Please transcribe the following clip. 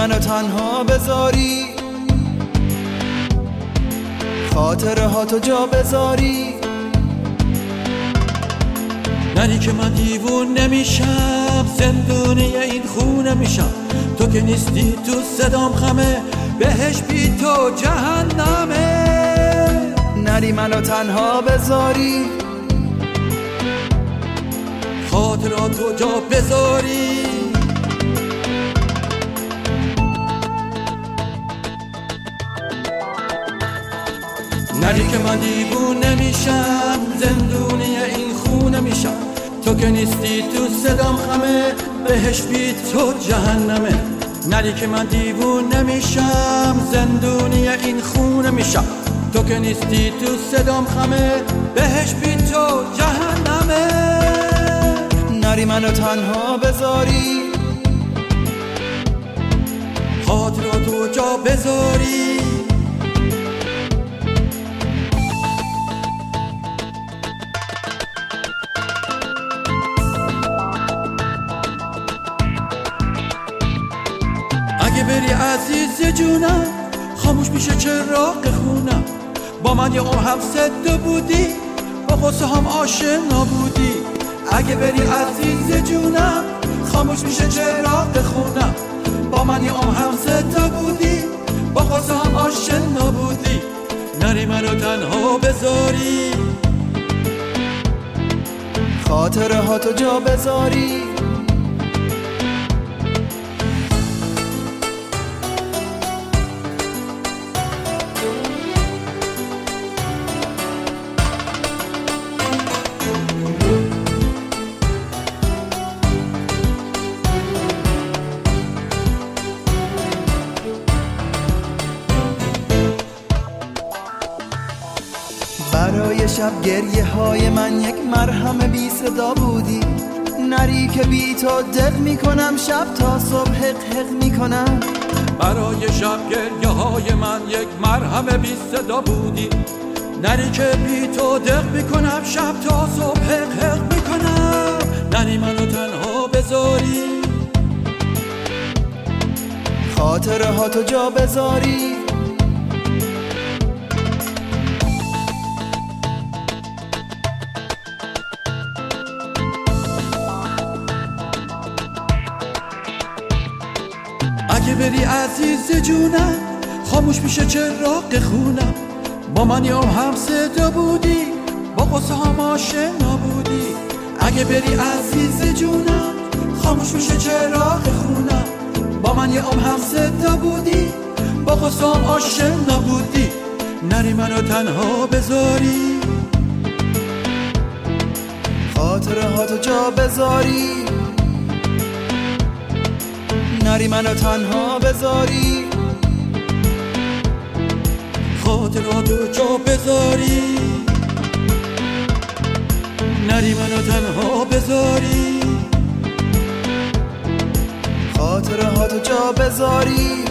منو تنها بذاری، خاطره ها تو جا بذاری. نری که من دیوون نمیشم، زندونی این خونه میشم. تو که نیستی تو صدام خمه، بهش بی تو جهنمه. نری منو تنها بذاری، خاطراتو جا بذاری. نری که من دیوون نمیشم، زندونی این خونه میشم. تو که نیستی تو صدام خمه، بهش بی تو جهنمه. نری که من دیوون نمیشم، زندونی این خونه میشم. تو که نیستی تو صدام خمه، بهش بی تو جهنمه. نری منو تنها بذاری، خاطراتو جا بذاری. اگه بری عزیز جونم، خاموش میشه چراغ خونم. با من یه عمر هم صد بودی، با قصه هم آشنا بودی. اگه بری عزیز جونم، خاموش میشه چراغ خونم. با من یه عمر هم صد بودی، با قصه هم آشنا بودی. نری منو تنها بذاری، خاطره ها تو جا بذاری. برای شب گریه های من یک مرهم بی صدا بودی. نری که بی تو دق میکنم، شب تا صبح حق حق میکنم. برای شب گریه های من یک مرهم بی صدا بودی. نری که بی تو دق میکنم، شب تا صبح حق حق میکنم. نری منو تنها بذاری، خاطره ها تو جا بذاری. اگه بری عزیز جونم، خاموش میشه چراغ خونم. با من یه هم صدا بودی، با قصه هم آشنا بودی. اگه بری عزیز جونم، خاموش میشه چراغ خونم. با من یه هم صدا بودی، با قصه هم آشنا بودی. نری منو تنها بذاری، خاطره ها تو جا بذاری. نری منو تنها بذاری، خاطراتو جا بذاری. نری منو تنها بذاری، خاطره ها تو جا بذاری.